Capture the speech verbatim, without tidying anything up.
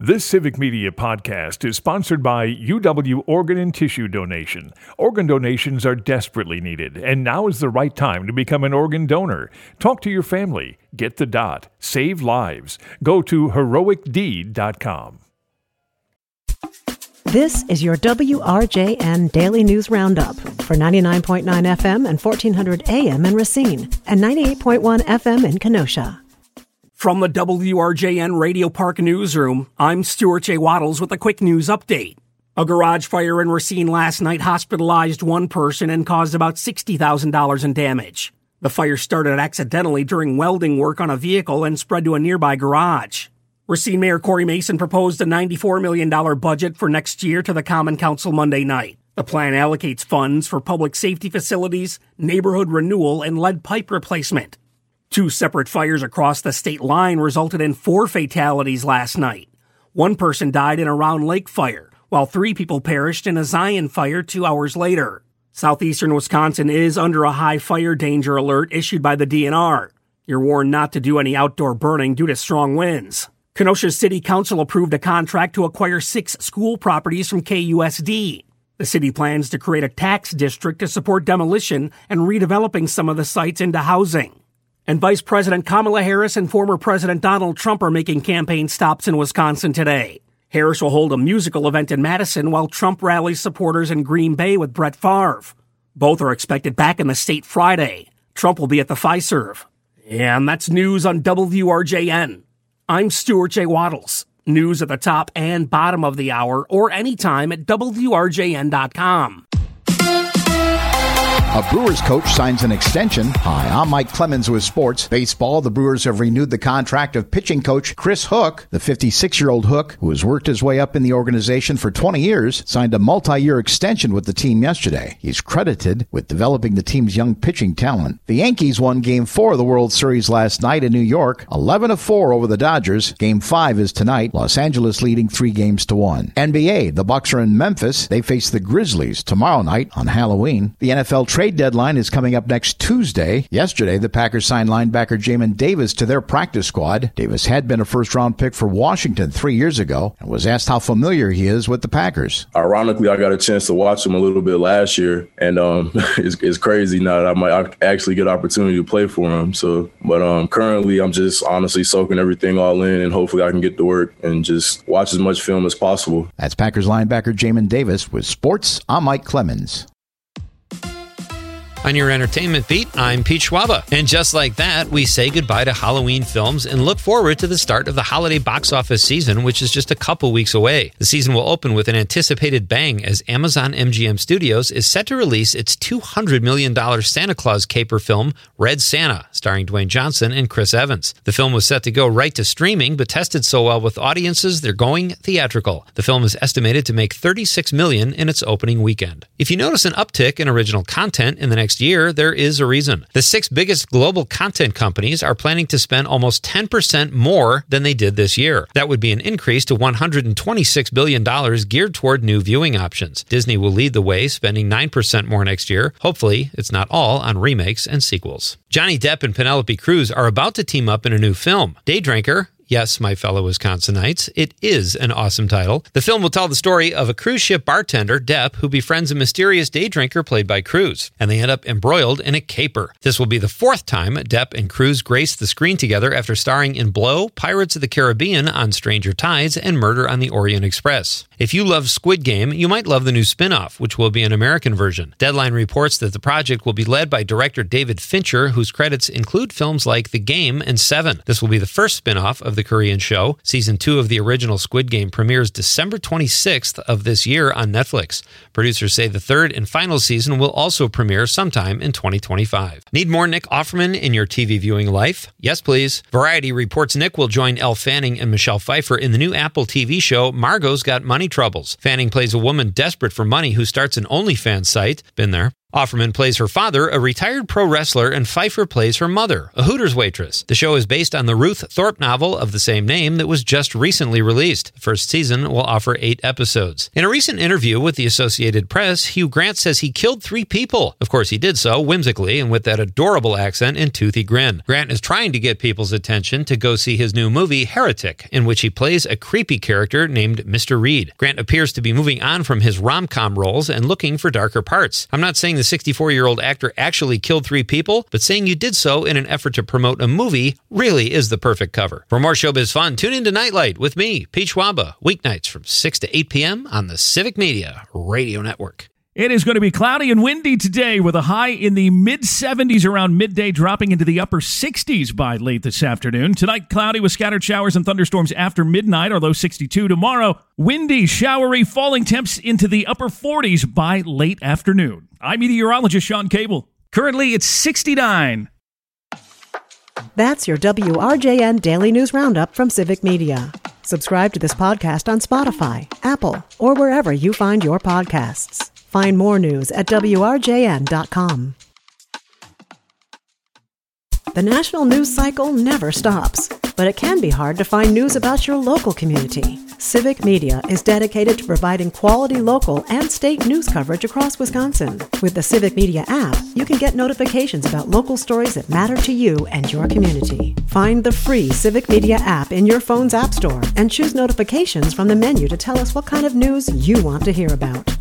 This Civic Media podcast is sponsored by U W Organ and Tissue Donation. Organ donations are desperately needed, and now is the right time to become an organ donor. Talk to your family. Get the dot. Save lives. Go to heroic deed dot com. This is your W R J N Daily News Roundup for ninety-nine point nine F M and fourteen hundred A M in Racine and ninety-eight point one F M in Kenosha. From the W R J N Radio Park Newsroom, I'm Stuart J. Waddles with a quick news update. A garage fire in Racine last night hospitalized one person and caused about sixty thousand dollars in damage. The fire started accidentally during welding work on a vehicle and spread to a nearby garage. Racine Mayor Corey Mason proposed a ninety-four million dollars budget for next year to the Common Council Monday night. The plan allocates funds for public safety facilities, neighborhood renewal, and lead pipe replacement. Two separate fires across the state line resulted in four fatalities last night. One person died in a Round Lake fire, while three people perished in a Zion fire two hours later. Southeastern Wisconsin is under a high fire danger alert issued by the D N R. You're warned not to do any outdoor burning due to strong winds. Kenosha City Council approved a contract to acquire six school properties from K U S D. The city plans to create a tax district to support demolition and redeveloping some of the sites into housing. And Vice President Kamala Harris and former President Donald Trump are making campaign stops in Wisconsin today. Harris will hold a musical event in Madison while Trump rallies supporters in Green Bay with Brett Favre. Both are expected back in the state Friday. Trump will be at the Fiserv. And that's news on W R J N. I'm Stuart J. Waddles. News at the top and bottom of the hour or anytime at W R J N dot com. A Brewers coach signs an extension. Hi, I'm Mike Clemens with sports. Baseball, the Brewers have renewed the contract of pitching coach Chris Hook. The fifty-six-year-old Hook, who has worked his way up in the organization for twenty years, signed a multi-year extension with the team yesterday. He's credited with developing the team's young pitching talent. The Yankees won Game four of the World Series last night in New York, eleven to four over the Dodgers. Game five is tonight, Los Angeles leading three games to one. N B A, the Bucks are in Memphis. They face the Grizzlies tomorrow night on Halloween. The N F L trade deadline is coming up next Tuesday. Yesterday, the Packers signed linebacker Jamin Davis to their practice squad. Davis had been a first-round pick for Washington three years ago and was asked how familiar he is with the Packers. Ironically, I got a chance to watch him a little bit last year, and um, it's, it's crazy now that I might actually get an opportunity to play for him. So, but um, currently, I'm just honestly soaking everything all in, and hopefully I can get to work and just watch as much film as possible. That's Packers linebacker Jamin Davis with sports. I'm Mike Clemens. On your entertainment beat, I'm Pete Schwaba. And just like that, we say goodbye to Halloween films and look forward to the start of the holiday box office season, which is just a couple weeks away. The season will open with an anticipated bang as Amazon M G M Studios is set to release its two hundred million dollars Santa Claus caper film, Red Santa, starring Dwayne Johnson and Chris Evans. The film was set to go right to streaming, but tested so well with audiences, they're going theatrical. The film is estimated to make thirty-six million dollars in its opening weekend. If you notice an uptick in original content in the next year, there is a reason. The six biggest global content companies are planning to spend almost ten percent more than they did this year. That would be an increase to one hundred twenty-six billion dollars geared toward new viewing options. Disney will lead the way, spending nine percent more next year. Hopefully, it's not all on remakes and sequels. Johnny Depp and Penelope Cruz are about to team up in a new film, Day Drinker. Yes, my fellow Wisconsinites, it is an awesome title. The film will tell the story of a cruise ship bartender, Depp, who befriends a mysterious day drinker played by Cruz, and they end up embroiled in a caper. This will be the fourth time Depp and Cruz grace the screen together after starring in Blow, Pirates of the Caribbean on Stranger Tides, and Murder on the Orient Express. If you love Squid Game, you might love the new spin-off, which will be an American version. Deadline reports that the project will be led by director David Fincher, whose credits include films like The Game and Seven. This will be the first spin-off of the Korean show. Season two of the original Squid Game premieres December twenty-sixth of this year on Netflix. Producers say the third and final season will also premiere sometime in twenty twenty-five. Need more Nick Offerman in your T V viewing life? Yes, please. Variety reports Nick will join Elle Fanning and Michelle Pfeiffer in the new Apple T V show Margot's Got Money Troubles. Fanning plays a woman desperate for money who starts an OnlyFans site. Been there. Offerman plays her father, a retired pro wrestler, and Pfeiffer plays her mother, a Hooters waitress. The show is based on the Ruth Thorpe novel of the same name that was just recently released. The first season will offer eight episodes. In a recent interview with the Associated Press, Hugh Grant says he killed three people. Of course, he did so whimsically and with that adorable accent and toothy grin. Grant is trying to get people's attention to go see his new movie, Heretic, in which he plays a creepy character named Mister Reed. Grant appears to be moving on from his rom-com roles and looking for darker parts. I'm not saying the sixty-four-year-old actor actually killed three people, but saying you did so in an effort to promote a movie really is the perfect cover. For more showbiz fun, tune into Nightlight with me, Pete Schwaba, weeknights from six to eight p.m. on the Civic Media Radio Network. It is going to be cloudy and windy today with a high in the mid seventies around midday, dropping into the upper sixties by late this afternoon. Tonight, cloudy with scattered showers and thunderstorms after midnight, our low sixty-two. Tomorrow, windy, showery, falling temps into the upper forties by late afternoon. I'm meteorologist Sean Cable. Currently, it's sixty-nine. That's your W R J N Daily News Roundup from Civic Media. Subscribe to this podcast on Spotify, Apple, or wherever you find your podcasts. Find more news at W R J N dot com. The national news cycle never stops, but it can be hard to find news about your local community. Civic Media is dedicated to providing quality local and state news coverage across Wisconsin. With the Civic Media app, you can get notifications about local stories that matter to you and your community. Find the free Civic Media app in your phone's app store and choose notifications from the menu to tell us what kind of news you want to hear about.